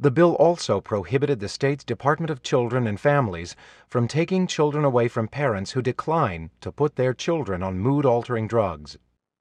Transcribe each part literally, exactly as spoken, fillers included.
The bill also prohibited the state's Department of Children and Families from taking children away from parents who decline to put their children on mood-altering drugs.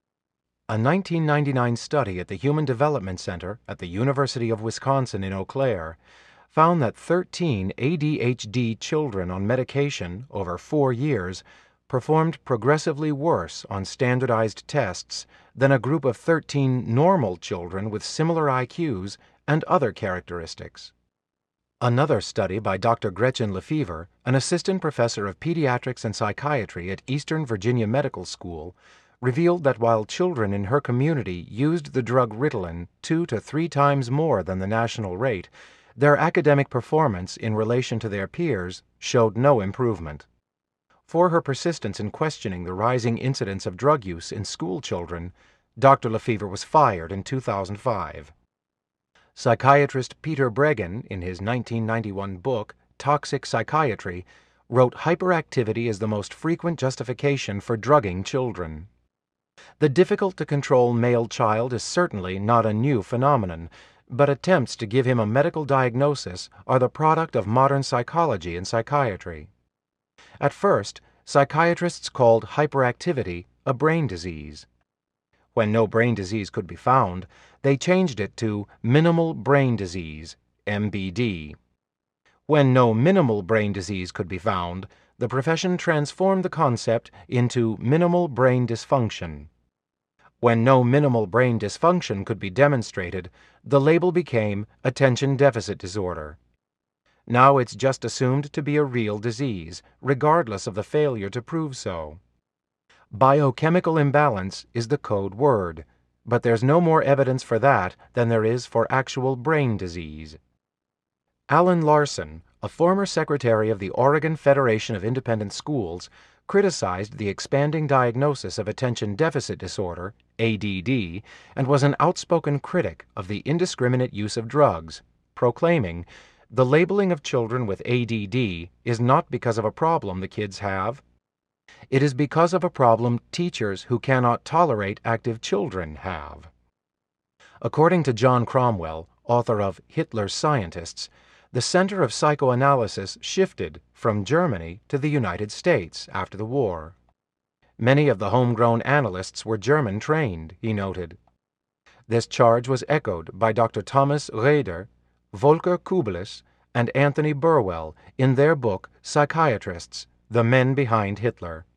A nineteen ninety-nine study at the Human Development Center at the University of Wisconsin in Eau Claire found that thirteen A D H D children on medication over four years performed progressively worse on standardized tests than a group of thirteen normal children with similar I Qs and other characteristics. Another study by Doctor Gretchen Lefevre, an assistant professor of pediatrics and psychiatry at Eastern Virginia Medical School, revealed that while children in her community used the drug Ritalin two to three times more than the national rate, their academic performance in relation to their peers showed no improvement. For her persistence in questioning the rising incidence of drug use in school children, Doctor Lefevre was fired in two thousand five. Psychiatrist Peter Breggin, in his nineteen ninety-one book, Toxic Psychiatry, wrote hyperactivity is the most frequent justification for drugging children. The difficult-to-control male child is certainly not a new phenomenon, but attempts to give him a medical diagnosis are the product of modern psychology and psychiatry. At first, psychiatrists called hyperactivity a brain disease. When no brain disease could be found, they changed it to minimal brain disease, M B D. When no minimal brain disease could be found, the profession transformed the concept into minimal brain dysfunction. When no minimal brain dysfunction could be demonstrated, the label became attention deficit disorder. Now it's just assumed to be a real disease, regardless of the failure to prove so. Biochemical imbalance is the code word, but there's no more evidence for that than there is for actual brain disease. Alan Larson, a former secretary of the Oregon Federation of Independent Schools, criticized the expanding diagnosis of attention deficit disorder, A D D, and was an outspoken critic of the indiscriminate use of drugs, proclaiming, "The labeling of children with A D D is not because of a problem the kids have. It is because of a problem teachers who cannot tolerate active children have." According to John Cromwell, author of Hitler's Scientists, the center of psychoanalysis shifted from Germany to the United States after the war. Many of the homegrown analysts were German-trained, he noted. This charge was echoed by Doctor Thomas Raeder, Volker Kubelis, and Anthony Burwell in their book Psychiatrists, The Men Behind Hitler.